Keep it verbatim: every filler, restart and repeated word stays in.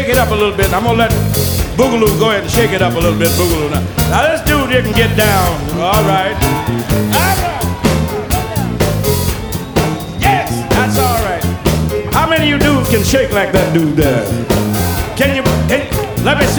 shake it up a little bit. I'm gonna let Boogaloo go ahead and shake it up a little bit, Boogaloo. Now, now this dude here can get down. All right. All right. Yes, that's all right. How many of you dudes can shake like that dude there? Can you? Can, let me see.